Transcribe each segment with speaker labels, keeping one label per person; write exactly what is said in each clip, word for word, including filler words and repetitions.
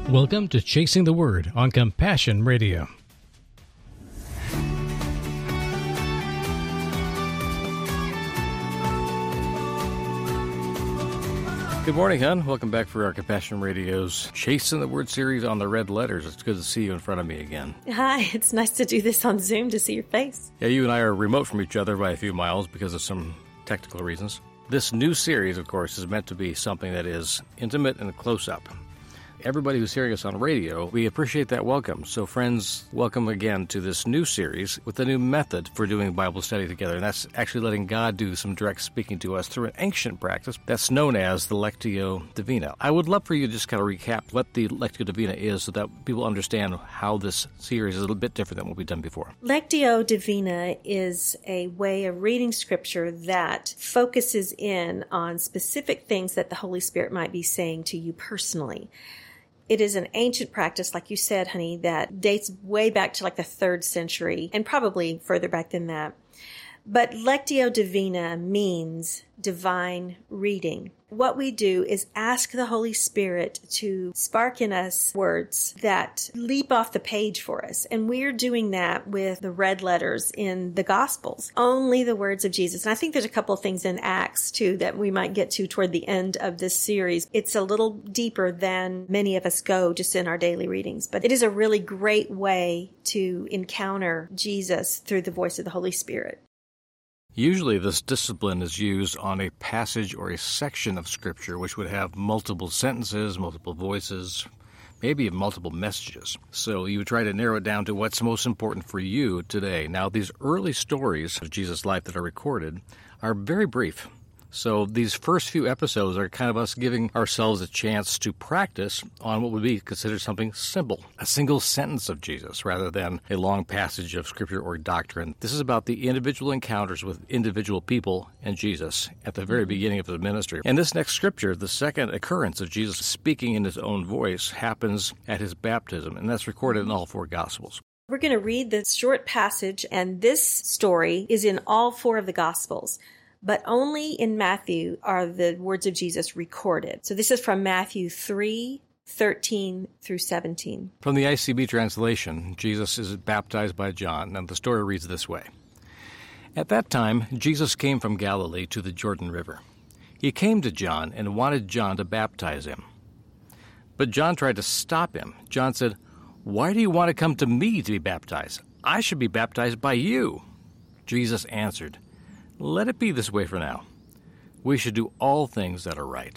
Speaker 1: Welcome to Chasing the Word on Compassion Radio.
Speaker 2: Good morning, hon. Welcome back for our Compassion Radio's Chasing the Word series on the red letters. It's good to see you in front of me again.
Speaker 3: Hi, it's nice to do this on Zoom to see your face.
Speaker 2: Yeah, you and I are remote from each other by a few miles because of some technical reasons. This new series, of course, is meant to be something that is intimate and close-up. Everybody who's hearing us on radio, we appreciate that welcome. So friends, welcome again to this new series with a new method for doing Bible study together. And that's actually letting God do some direct speaking to us through an ancient practice that's known as the Lectio Divina. I would love for you to just kind of recap what the Lectio Divina is so that people understand how this series is a little bit different than what we've done before.
Speaker 3: Lectio Divina is a way of reading Scripture that focuses in on specific things that the Holy Spirit might be saying to you personally. It is an ancient practice, like you said, honey, that dates way back to like the third century and probably further back than that. But Lectio Divina means divine reading. What we do is ask the Holy Spirit to spark in us words that leap off the page for us. And we're doing that with the red letters in the Gospels. Only the words of Jesus. And I think there's a couple of things in Acts, too, that we might get to toward the end of this series. It's a little deeper than many of us go just in our daily readings. But it is a really great way to encounter Jesus through the voice of the Holy Spirit.
Speaker 2: Usually this discipline is used on a passage or a section of Scripture which would have multiple sentences, multiple voices, maybe multiple messages. So you would try to narrow it down to what's most important for you today. Now, these early stories of Jesus' life that are recorded are very brief. So these first few episodes are kind of us giving ourselves a chance to practice on what would be considered something simple, a single sentence of Jesus rather than a long passage of Scripture or doctrine. This is about the individual encounters with individual people and Jesus at the very beginning of his ministry. And this next Scripture, the second occurrence of Jesus speaking in his own voice, happens at his baptism, and that's recorded in all four Gospels.
Speaker 3: We're going to read this short passage, and this story is in all four of the Gospels. But only in Matthew are the words of Jesus recorded. So this is from Matthew three, thirteen through seventeen.
Speaker 2: From the I C B translation, Jesus is baptized by John, and the story reads this way. At that time, Jesus came from Galilee to the Jordan River. He came to John and wanted John to baptize him. But John tried to stop him. John said, "Why do you want to come to me to be baptized? I should be baptized by you." Jesus answered, "Let it be this way for now. We should do all things that are right."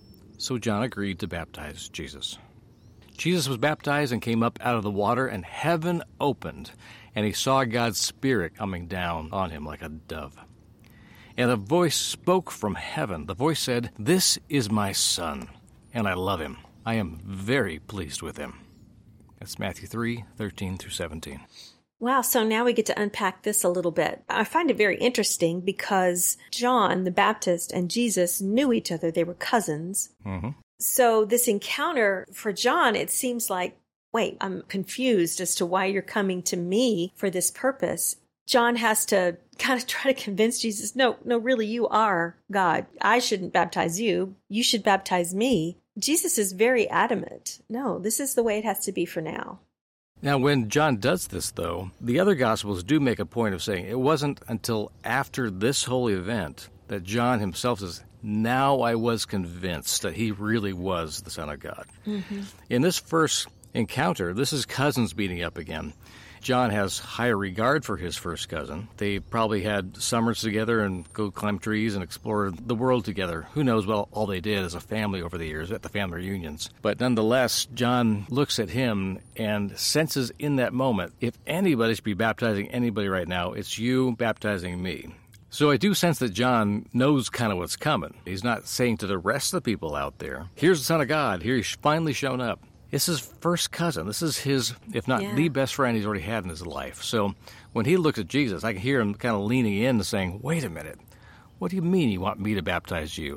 Speaker 2: So John agreed to baptize Jesus. Jesus was baptized and came up out of the water, and heaven opened, and he saw God's Spirit coming down on him like a dove. And a voice spoke from heaven. The voice said, "This is my Son, and I love him. I am very pleased with him." That's Matthew three, thirteen through seventeen.
Speaker 3: Wow, so now we get to unpack this a little bit. I find it very interesting because John the Baptist and Jesus knew each other. They were cousins.
Speaker 2: Mm-hmm.
Speaker 3: So this encounter for John, it seems like, wait, I'm confused as to why you're coming to me for this purpose. John has to kind of try to convince Jesus, no, no, really, you are God. I shouldn't baptize you. You should baptize me. Jesus is very adamant. No, this is the way it has to be for now.
Speaker 2: Now, when John does this, though, the other Gospels do make a point of saying it wasn't until after this whole event that John himself says, "Now I was convinced that he really was the Son of God."
Speaker 3: Mm-hmm.
Speaker 2: In this first encounter, this is cousins meeting up again. John has higher regard for his first cousin. They probably had summers together and go climb trees and explore the world together. Who knows what all they did as a family over the years at the family reunions. But nonetheless, John looks at him and senses in that moment, if anybody should be baptizing anybody right now, it's you baptizing me. So I do sense that John knows kind of what's coming. He's not saying to the rest of the people out there, here's the Son of God, here he's finally shown up. This is his first cousin. This is his, if not
Speaker 3: yeah.
Speaker 2: the best friend he's already had in his life. So when he looks at Jesus, I can hear him kind of leaning in and saying, wait a minute, what do you mean you want me to baptize you?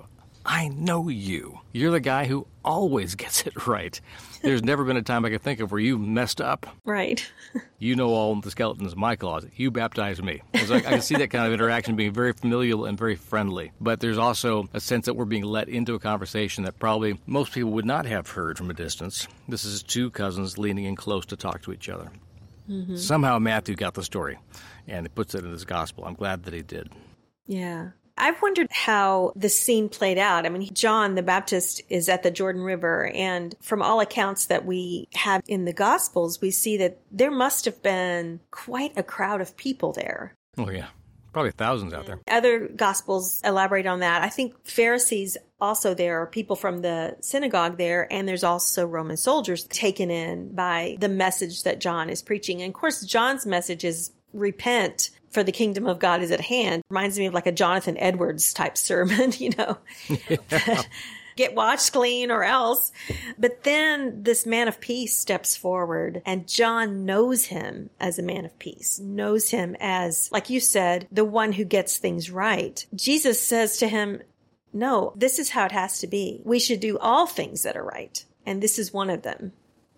Speaker 2: I know you. You're the guy who always gets it right. There's never been a time I can think of where you messed up.
Speaker 3: Right.
Speaker 2: You know all the skeletons in my closet. You baptized me. So I, I can see that kind of interaction being very familial and very friendly. But there's also a sense that we're being let into a conversation that probably most people would not have heard from a distance. This is two cousins leaning in close to talk to each other. Mm-hmm. Somehow Matthew got the story, and he puts it in his gospel. I'm glad that he did.
Speaker 3: Yeah. I've wondered how the scene played out. I mean, John the Baptist is at the Jordan River, and from all accounts that we have in the Gospels, we see that there must have been quite a crowd of people there.
Speaker 2: Oh, yeah. Probably thousands out there.
Speaker 3: Other Gospels elaborate on that. I think Pharisees also there, are people from the synagogue there, and there's also Roman soldiers taken in by the message that John is preaching. And of course, John's message is repent, for the kingdom of God is at hand. Reminds me of like a Jonathan Edwards type sermon, you know. Yeah. Get washed clean or else. But then this man of peace steps forward, and John knows him as a man of peace, knows him as, like you said, the one who gets things right. Jesus says to him, no, this is how it has to be. We should do all things that are right. And this is one of them.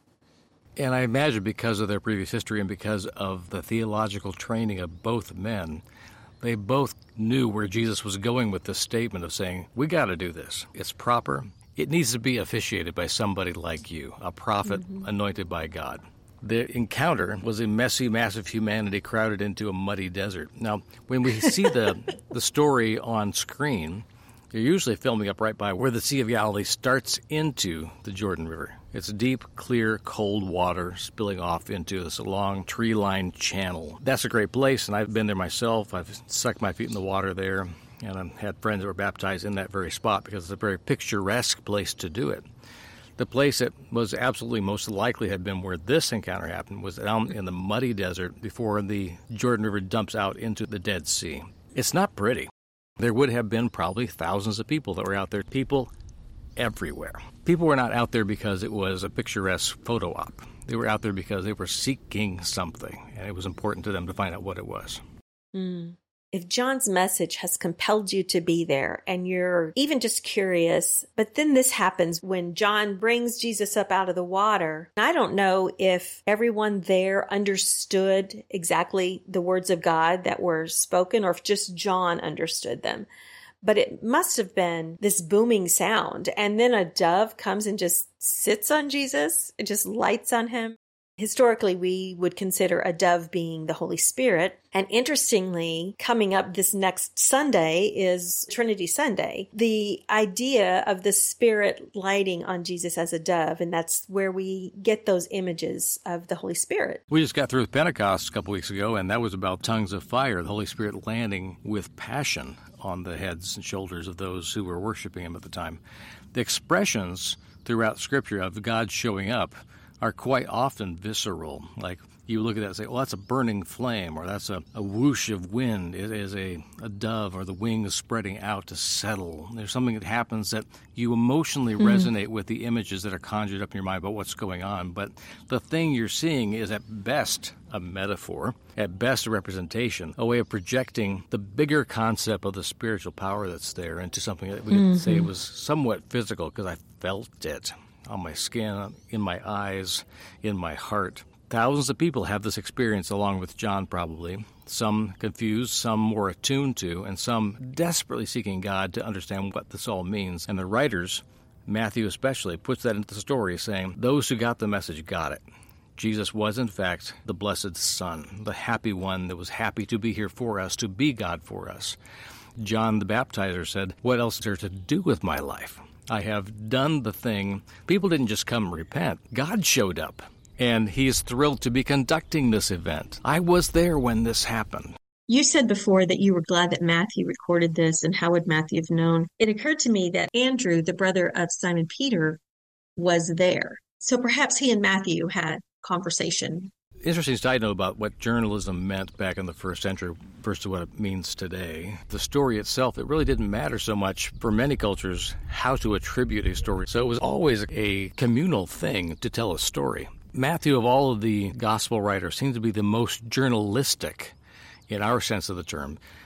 Speaker 2: And I imagine because of their previous history and because of the theological training of both men, they both knew where Jesus was going with this statement of saying, we got to do this. It's proper. It needs to be officiated by somebody like you, a prophet mm-hmm. anointed by God. The encounter was a messy, massive humanity crowded into a muddy desert. Now, when we see the, the story on screen, they're usually filming up right by where the Sea of Galilee starts into the Jordan River. It's deep, clear, cold water spilling off into this long tree-lined channel. That's a great place, and I've been there myself. I've sucked my feet in the water there, and I've had friends that were baptized in that very spot because it's a very picturesque place to do it. The place that was absolutely most likely had been where this encounter happened was down in the muddy desert before the Jordan River dumps out into the Dead Sea. It's not pretty. There would have been probably thousands of people that were out there, people everywhere. People were not out there because it was a picturesque photo op. They were out there because they were seeking something, and it was important to them to find out what it was.
Speaker 3: Mm. If John's message has compelled you to be there and you're even just curious, but then this happens when John brings Jesus up out of the water. I don't know if everyone there understood exactly the words of God that were spoken or if just John understood them. But it must have been this booming sound. And then a dove comes and just sits on Jesus. It just lights on him. Historically, we would consider a dove being the Holy Spirit. And interestingly, coming up this next Sunday is Trinity Sunday. The idea of the Spirit lighting on Jesus as a dove, and that's where we get those images of the Holy Spirit.
Speaker 2: We just got through with Pentecost a couple weeks ago, and that was about tongues of fire, the Holy Spirit landing with passion on the heads and shoulders of those who were worshiping him at the time. The expressions throughout Scripture of God showing up are quite often visceral. Like you look at that and say, well, that's a burning flame, or that's a, a whoosh of wind. It is a, a dove, or the wings spreading out to settle. There's something that happens that you emotionally mm. resonate with the images that are conjured up in your mind about what's going on. But the thing you're seeing is at best a metaphor, at best a representation, a way of projecting the bigger concept of the spiritual power that's there into something that we mm-hmm. could say was somewhat physical, because I felt it on my skin, in my eyes, in my heart. Thousands of people have this experience along with John probably, some confused, some more attuned to, and some desperately seeking God to understand what this all means. And the writers, Matthew especially, puts that into the story saying, those who got the message got it. Jesus was, in fact, the blessed Son, the happy one that was happy to be here for us, to be God for us. John the Baptizer said, what else is there to do with my life? I have done the thing. People didn't just come and repent. God showed up, and he is thrilled to be conducting this event. I was there when this happened.
Speaker 4: You said before that you were glad that Matthew recorded this, and how would Matthew have known? It occurred to me that Andrew, the brother of Simon Peter, was there. So perhaps he and Matthew had conversation.
Speaker 2: Interesting side note about what journalism meant back in the first century versus what it means today. The story itself, it really didn't matter so much for many cultures how to attribute a story. So it was always a communal thing to tell a story. Matthew, of all of the gospel writers, seems to be the most journalistic in our sense of the term.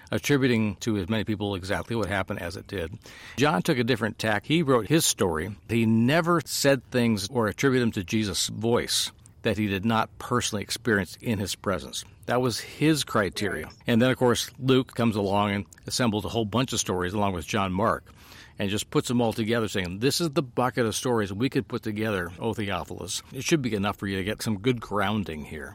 Speaker 2: attributing to as many people exactly what happened as it did. John took a different tack. He wrote his story. He never said things or attributed them to Jesus' voice that he did not personally experience in his presence. That was his criteria. And then, of course, Luke comes along and assembles a whole bunch of stories along with John Mark and just puts them all together saying, this is the bucket of stories we could put together, O Theophilus. It should be enough for you to get some good grounding here.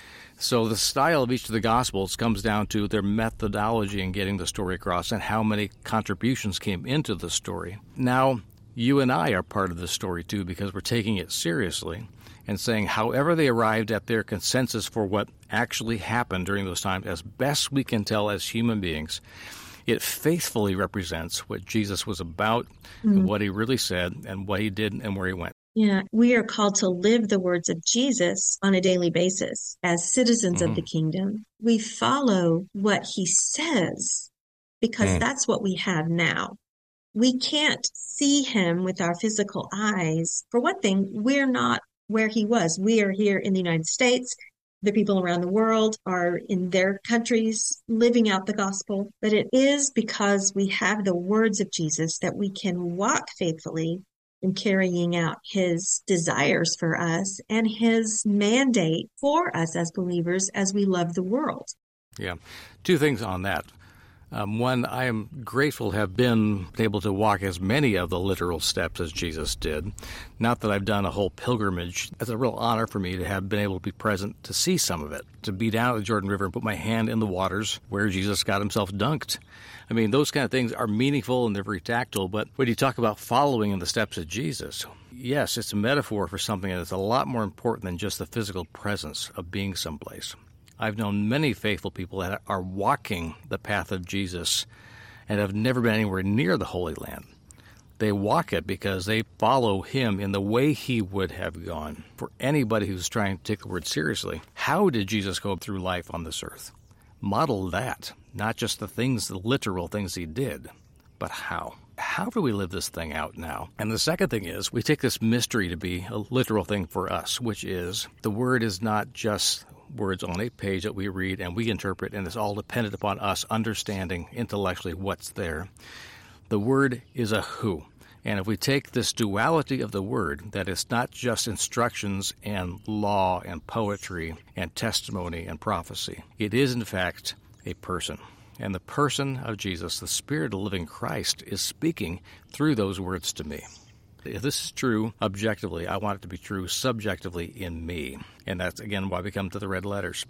Speaker 2: So the style of each of the Gospels comes down to their methodology in getting the story across and how many contributions came into the story. Now, you and I are part of the story, too, because we're taking it seriously and saying however they arrived at their consensus for what actually happened during those times, as best we can tell as human beings, it faithfully represents what Jesus was about, mm. and what he really said, and what he did, and where he went.
Speaker 4: Yeah, we are called to live the words of Jesus on a daily basis as citizens mm-hmm. of the kingdom. We follow what he says because mm. that's what we have now. We can't see him with our physical eyes. For one thing, we're not where he was. We are here in the United States. The people around the world are in their countries living out the gospel. But it is because we have the words of Jesus that we can walk faithfully in carrying out his desires for us and his mandate for us as believers as we love the world.
Speaker 2: Yeah. Two things on that. Um, one, I am grateful to have been able to walk as many of the literal steps as Jesus did. Not that I've done a whole pilgrimage. It's a real honor for me to have been able to be present to see some of it, to be down at the Jordan River and put my hand in the waters where Jesus got himself dunked. I mean, those kind of things are meaningful and they're very tactile, but when you talk about following in the steps of Jesus, yes, it's a metaphor for something that's a lot more important than just the physical presence of being someplace. I've known many faithful people that are walking the path of Jesus and have never been anywhere near the Holy Land. They walk it because they follow him in the way he would have gone. For anybody who's trying to take the word seriously, how did Jesus go through life on this earth? Model that, not just the things, the literal things he did, but how. How do we live this thing out now? And the second thing is, we take this mystery to be a literal thing for us, which is the word is not just words on a page that we read and we interpret, and it's all dependent upon us understanding intellectually what's there. The word is a who. And if we take this duality of the word, that it's not just instructions and law and poetry and testimony and prophecy, it is in fact a person. And the person of Jesus, the Spirit of the living Christ, is speaking through those words to me. If this is true objectively, I want it to be true subjectively in me. And that's, again, why we come to the red letters.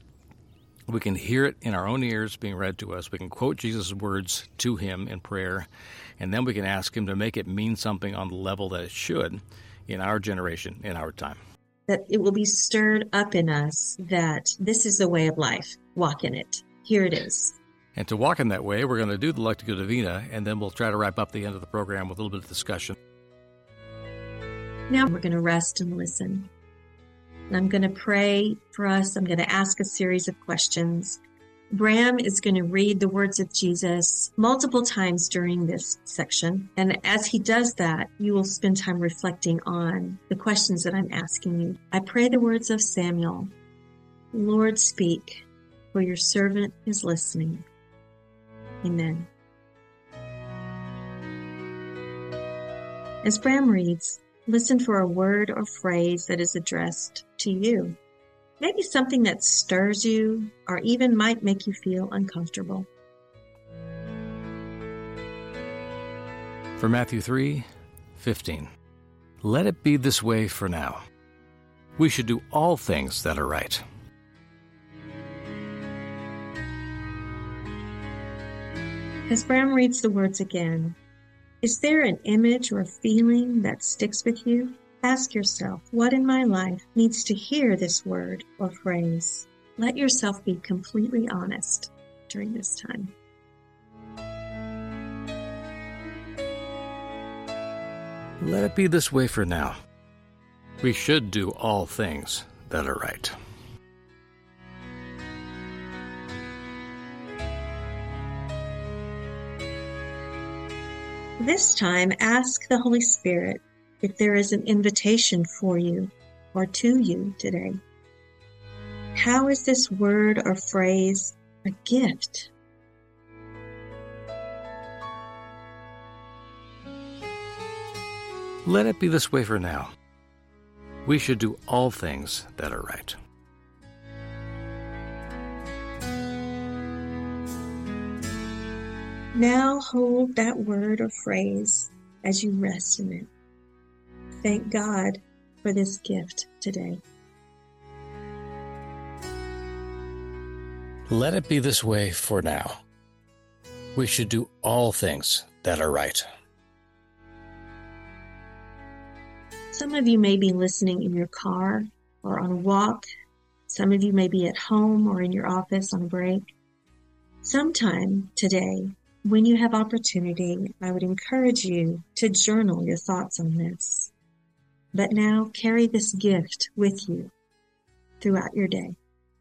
Speaker 2: We can hear it in our own ears being read to us. We can quote Jesus' words to him in prayer, and then we can ask him to make it mean something on the level that it should in our generation, in our time.
Speaker 4: That it will be stirred up in us that this is the way of life. Walk in it. Here it is.
Speaker 2: And to walk in that way, we're going to do the Lectio Divina, and then we'll try to wrap up the end of the program with a little bit of discussion.
Speaker 4: Now we're going to rest and listen. And I'm going to pray for us. I'm going to ask a series of questions. Bram is going to read the words of Jesus multiple times during this section. And as he does that, you will spend time reflecting on the questions that I'm asking you. I pray the words of Samuel. Lord, speak, for your servant is listening. Amen. As Bram reads, listen for a word or phrase that is addressed to you. Maybe something that stirs you or even might make you feel uncomfortable.
Speaker 2: For Matthew three fifteen, let it be this way for now. We should do all things that are right.
Speaker 4: As Bram reads the words again, is there an image or feeling that sticks with you? Ask yourself, what in my life needs to hear this word or phrase? Let yourself be completely honest during this time.
Speaker 2: Let it be this way for now. We should do all things that are right.
Speaker 4: This time, ask the Holy Spirit if there is an invitation for you or to you today. How is this word or phrase a gift?
Speaker 2: Let it be this way for now. We should do all things that are right.
Speaker 4: Now hold that word or phrase as you rest in it. Thank God for this gift today.
Speaker 2: Let it be this way for now. We should do all things that are right.
Speaker 4: Some of you may be listening in your car or on a walk. Some of you may be at home or in your office on a break. Sometime today, when you have opportunity, I would encourage you to journal your thoughts on this. But now carry this gift with you throughout your day.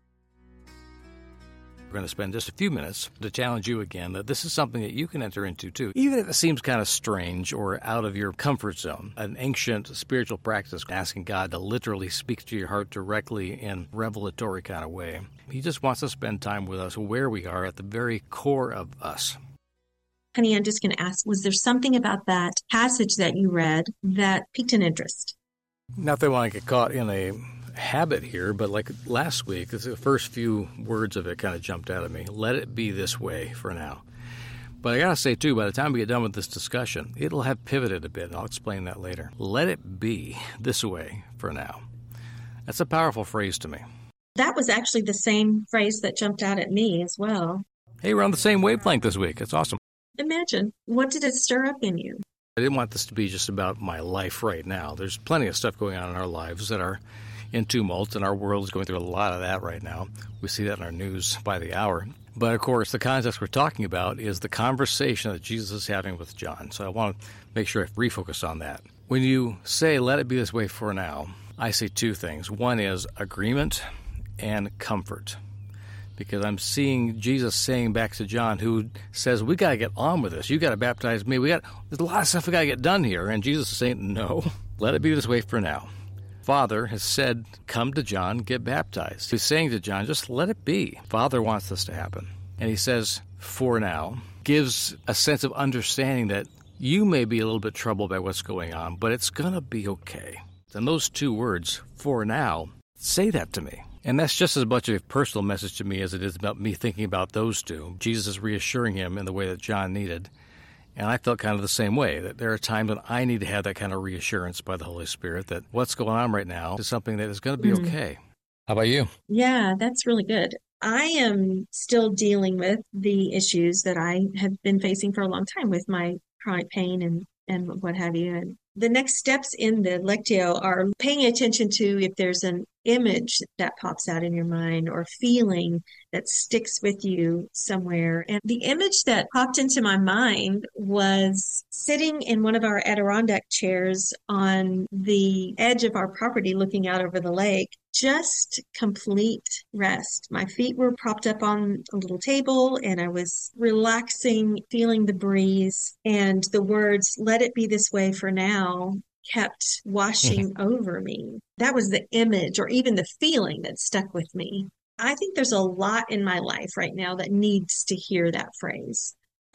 Speaker 2: We're going to spend just a few minutes to challenge you again that this is something that you can enter into too. Even if it seems kind of strange or out of your comfort zone, an ancient spiritual practice asking God to literally speak to your heart directly in revelatory kind of way. He just wants to spend time with us where we are at the very core of us.
Speaker 4: Honey, I'm just going to ask, was there something about that passage that you read that piqued an interest?
Speaker 2: Not that I want to get caught in a habit here, but like last week, the first few words of it kind of jumped out at me. Let it be this way for now. But I got to say, too, by the time we get done with this discussion, it'll have pivoted a bit, and I'll explain that later. Let it be this way for now. That's a powerful phrase to me.
Speaker 4: That was actually the same phrase that jumped out at me as well.
Speaker 2: Hey, we're on the same wavelength this week. That's awesome.
Speaker 4: Imagine, what did it stir up in you?
Speaker 2: I didn't want this to be just about my life right now. There's plenty of stuff going on in our lives that are in tumult, and our world is going through a lot of that right now. We see that in our news by the hour. But, of course, the context we're talking about is the conversation that Jesus is having with John. So I want to make sure I refocus on that. When you say, let it be this way for now, I say two things. One is agreement and comfort. Because I'm seeing Jesus saying back to John, who says, we got to get on with this. You got to baptize me. We got There's a lot of stuff we got to get done here. And Jesus is saying, no, let it be this way for now. Father has said, come to John, get baptized. He's saying to John, just let it be. Father wants this to happen. And he says, for now, gives a sense of understanding that you may be a little bit troubled by what's going on, but it's going to be okay. And those two words, for now, say that to me. And that's just as much of a personal message to me as it is about me thinking about those two. Jesus is reassuring him in the way that John needed. And I felt kind of the same way, that there are times when I need to have that kind of reassurance by the Holy Spirit that what's going on right now is something that is going to be mm. okay. How about you?
Speaker 4: Yeah, that's really good. I am still dealing with the issues that I have been facing for a long time with my chronic pain and, and what have you. And the next steps in the Lectio are paying attention to if there's an image that pops out in your mind or feeling that sticks with you somewhere. And the image that popped into my mind was sitting in one of our Adirondack chairs on the edge of our property looking out over the lake. Just complete rest. My feet were propped up on a little table and I was relaxing, feeling the breeze, and the words, let it be this way for now, kept washing over me. That was the image or even the feeling that stuck with me. I think there's a lot in my life right now that needs to hear that phrase.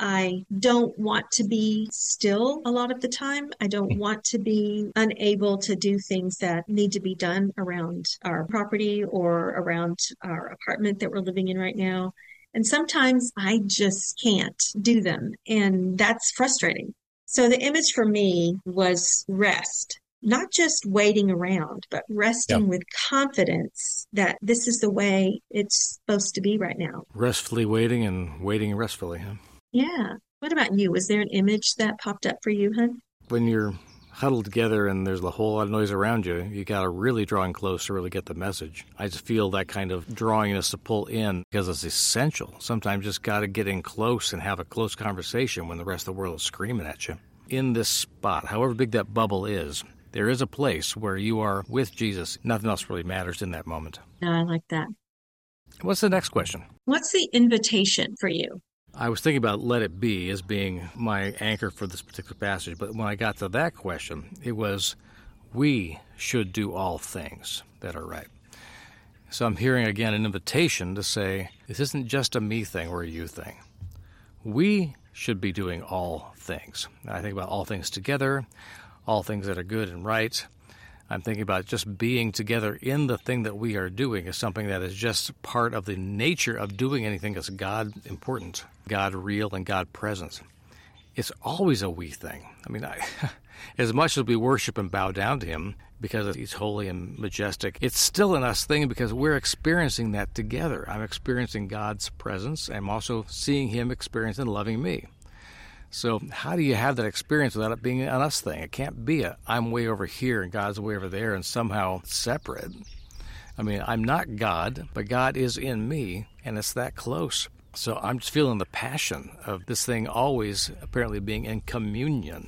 Speaker 4: I don't want to be still a lot of the time. I don't want to be unable to do things that need to be done around our property or around our apartment that we're living in right now. And sometimes I just can't do them. And that's frustrating. So the image for me was rest, not just waiting around, but resting yep. with confidence that this is the way it's supposed to be right now.
Speaker 2: Restfully waiting and waiting restfully, huh?
Speaker 4: Yeah. What about you? Was there an image that popped up for you, hon?
Speaker 2: When you're huddled together and there's a whole lot of noise around you, you got to really draw in close to really get the message. I just feel that kind of drawingness to pull in because it's essential. Sometimes you just got to get in close and have a close conversation when the rest of the world is screaming at you. In this spot, however big that bubble is, there is a place where you are with Jesus. Nothing else really matters in that moment.
Speaker 4: No, I like that.
Speaker 2: What's the next question?
Speaker 4: What's the invitation for you?
Speaker 2: I was thinking about let it be as being my anchor for this particular passage, but when I got to that question, it was, we should do all things that are right. So I'm hearing again an invitation to say, this isn't just a me thing or a you thing. We should be doing all things. I think about all things together, all things that are good and right. I'm thinking about just being together in the thing that we are doing is something that is just part of the nature of doing anything that's God important, God real, and God present. It's always a we thing. I mean, I, as much as we worship and bow down to him because he's holy and majestic, it's still an us thing because we're experiencing that together. I'm experiencing God's presence. I'm also seeing him experience and loving me. So how do you have that experience without it being an us thing? It can't be a I'm way over here and God's way over there and somehow separate. I mean, I'm not God, but God is in me, and it's that close. So I'm just feeling the passion of this thing always apparently being in communion.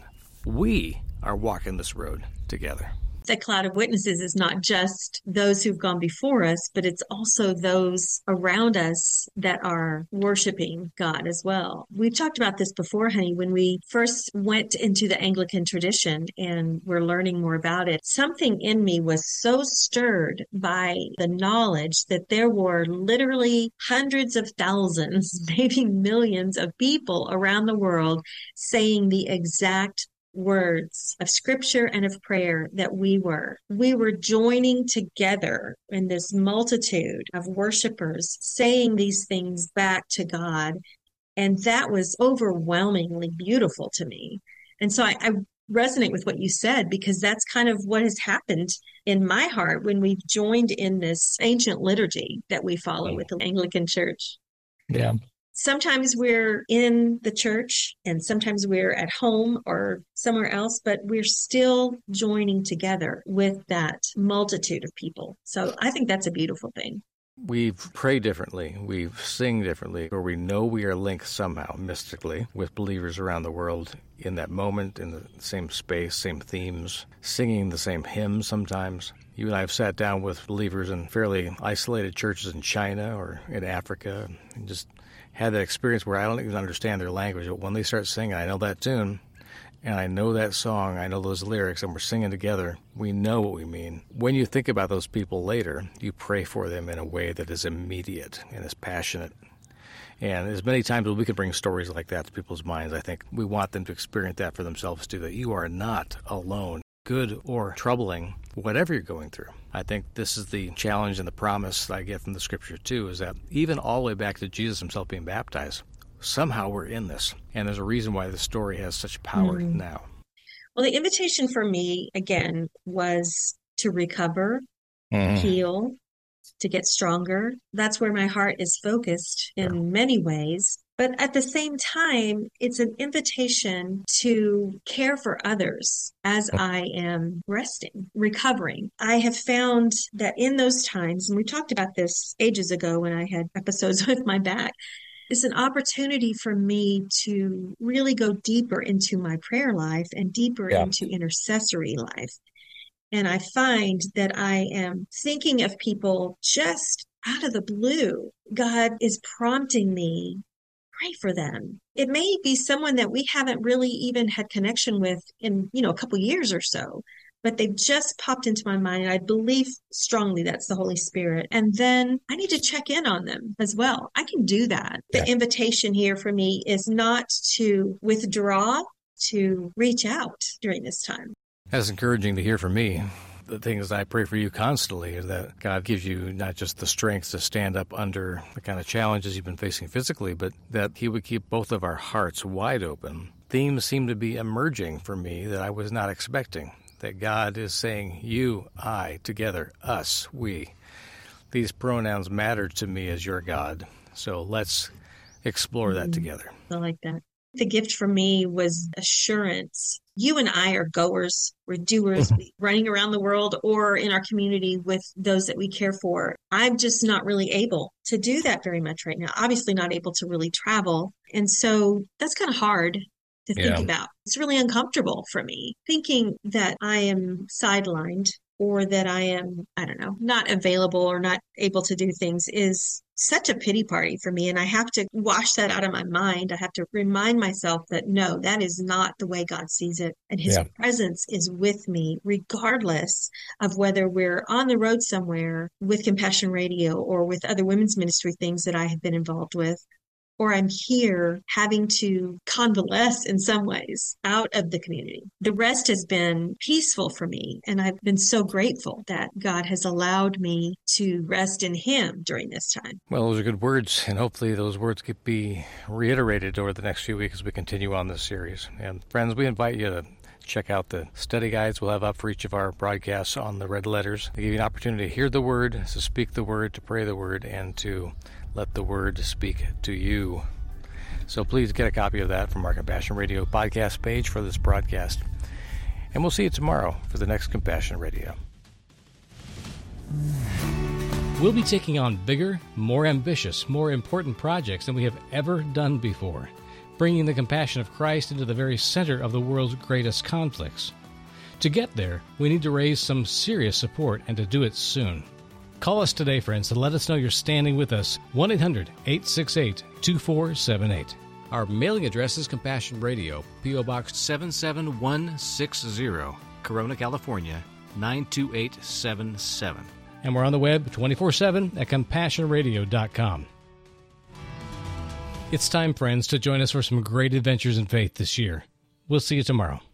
Speaker 2: We are walking this road together.
Speaker 4: The cloud of witnesses is not just those who've gone before us, but it's also those around us that are worshiping God as well. We've talked about this before, honey, when we first went into the Anglican tradition and we're learning more about it. Something in me was so stirred by the knowledge that there were literally hundreds of thousands, maybe millions of people around the world saying the exact words of scripture and of prayer that we were. We were joining together in this multitude of worshipers saying these things back to God. And that was overwhelmingly beautiful to me. And so I, I resonate with what you said, because that's kind of what has happened in my heart when we've joined in this ancient liturgy that we follow with the Anglican Church.
Speaker 5: Yeah.
Speaker 4: Sometimes we're in the church and sometimes we're at home or somewhere else, but we're still joining together with that multitude of people. So I think that's a beautiful thing.
Speaker 2: We pray differently, we sing differently, or we know we are linked somehow mystically with believers around the world in that moment, in the same space, same themes, singing the same hymns sometimes. You and I have sat down with believers in fairly isolated churches in China or in Africa and just had that experience where I don't even understand their language, but when they start singing, I know that tune, and I know that song, I know those lyrics, and we're singing together. We know what we mean. When you think about those people later, you pray for them in a way that is immediate and is passionate. And as many times as we can bring stories like that to people's minds, I think we want them to experience that for themselves too, that you are not alone, good or troubling, whatever you're going through. I think this is the challenge and the promise I get from the scripture too, is that even all the way back to Jesus himself being baptized, somehow we're in this. And there's a reason why the story has such power mm. now.
Speaker 4: Well, the invitation for me, again, was to recover, mm. heal, to get stronger. That's where my heart is focused in yeah. many ways. But at the same time, it's an invitation to care for others as I am resting, recovering. I have found that in those times, and we talked about this ages ago when I had episodes with my back, it's an opportunity for me to really go deeper into my prayer life and deeper yeah. into intercessory life. And I find that I am thinking of people just out of the blue. God is prompting me, pray for them. It may be someone that we haven't really even had connection with in, you know, a couple years or so, but they've just popped into my mind. And I believe strongly that's the Holy Spirit. And then I need to check in on them as well. I can do that. Yeah. The invitation here for me is not to withdraw, to reach out during this time.
Speaker 2: That's encouraging to hear from me. The thing is, I pray for you constantly is that God gives you not just the strength to stand up under the kind of challenges you've been facing physically, but that he would keep both of our hearts wide open. Themes seem to be emerging for me that I was not expecting, that God is saying you, I, together, us, we. These pronouns matter to me as your God, so let's explore that mm-hmm. together.
Speaker 4: I like that. The gift for me was assurance. You and I are goers, we're doers, mm-hmm. running around the world or in our community with those that we care for. I'm just not really able to do that very much right now. Obviously not able to really travel. And so that's kind of hard to think yeah. about. It's really uncomfortable for me thinking that I am sidelined or that I am, I don't know, not available or not able to do things is such a pity party for me. And I have to wash that out of my mind. I have to remind myself that no, that is not the way God sees it. And his yeah. presence is with me, regardless of whether we're on the road somewhere with Compassion Radio or with other women's ministry things that I have been involved with, or I'm here having to convalesce in some ways out of the community. The rest has been peaceful for me, and I've been so grateful that God has allowed me to rest in Him during this time.
Speaker 2: Well, those are good words, and hopefully those words could be reiterated over the next few weeks as we continue on this series. And friends, we invite you to check out the study guides we'll have up for each of our broadcasts on the red letters. They give you an opportunity to hear the Word, to speak the Word, to pray the Word, and to let the Word speak to you. So please get a copy of that from our Compassion Radio podcast page for this broadcast. And we'll see you tomorrow for the next Compassion Radio.
Speaker 1: We'll be taking on bigger, more ambitious, more important projects than we have ever done before, bringing the compassion of Christ into the very center of the world's greatest conflicts. To get there, we need to raise some serious support, and to do it soon. Call us today, friends, and let us know you're standing with us. one eight hundred eight six eight two four seven eight.
Speaker 2: Our mailing address is Compassion Radio, P O Box seven seven one six zero, Corona, California, nine two eight seven seven.
Speaker 1: And we're on the web twenty-four seven at compassion radio dot com. It's time, friends, to join us for some great adventures in faith this year. We'll see you tomorrow.